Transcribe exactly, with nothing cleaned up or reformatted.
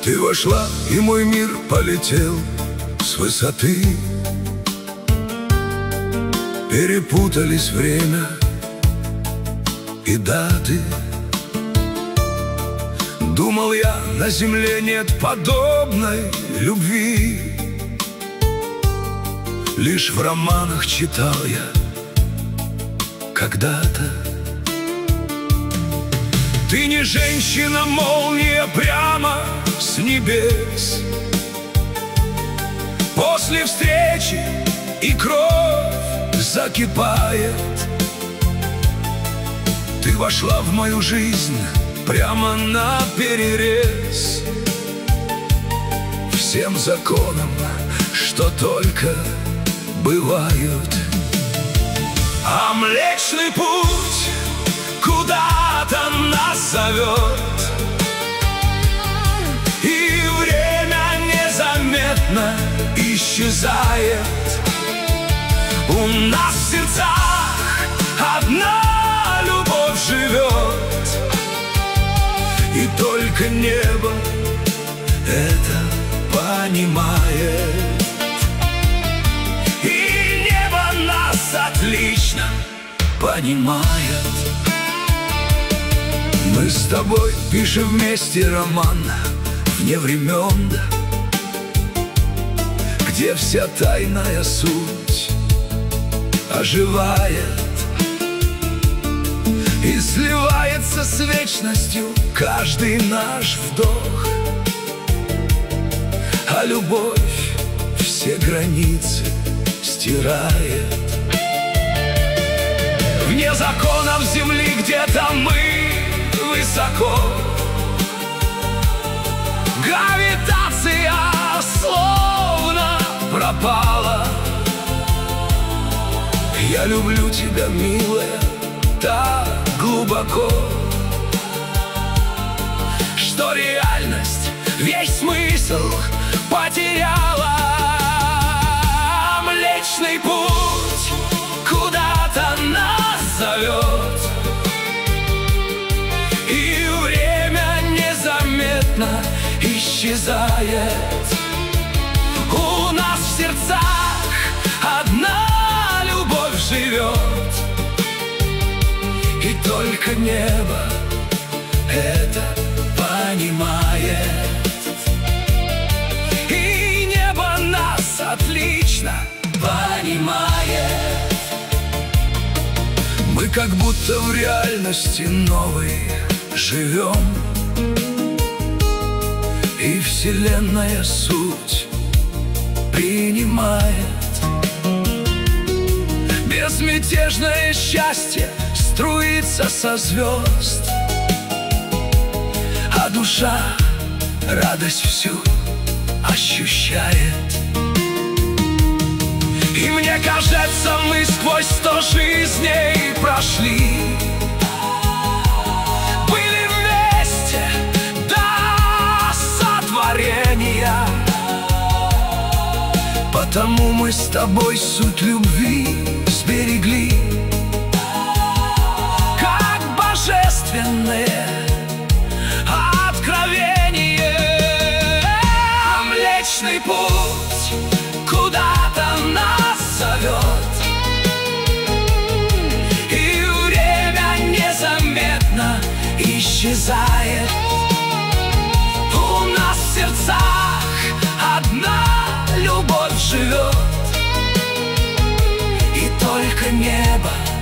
Ты вошла, и мой мир полетел с высоты. Перепутались время и даты. Думал я, на земле нет подобной любви. Лишь в романах читал я когда-то. Ты не женщина, молния прямо с небес. После встречи и кровь закипает. Ты вошла в мою жизнь прямо на перерез всем законам, что только бывают. А Млечный Путь куда-то нас зовет, и время незаметно исчезает. У нас в сердцах одна любовь живет, и только небо это понимает. И небо нас отлично понимает. Мы с тобой пишем вместе роман вне времен, где вся тайная суть оживает и сливается с вечностью каждый наш вдох. А любовь все границы стирает. Вне законов земли где-то мы высоко. Гравитация словно пропала. Я люблю тебя, милая, так глубоко, что реальность весь смысл потеряла. Млечный Путь куда-то нас зовет, и время незаметно исчезает. У нас в сердцах одна любовь живет, и только небо это понимает. И небо нас отлично понимает. Мы как будто в реальности новой живем, и вселенная суть принимает. Безмятежное счастье струится со звезд, а душа радость всю ощущает. И мне кажется, мы сквозь сто жизней прошли, были вместе до сотворения. Потому мы с тобой суть любви сберегли, как божественное откровение. Млечный Путь куда-то нас зовет, и время незаметно исчезает. У нас в сердцах одна любовь живет, и только небо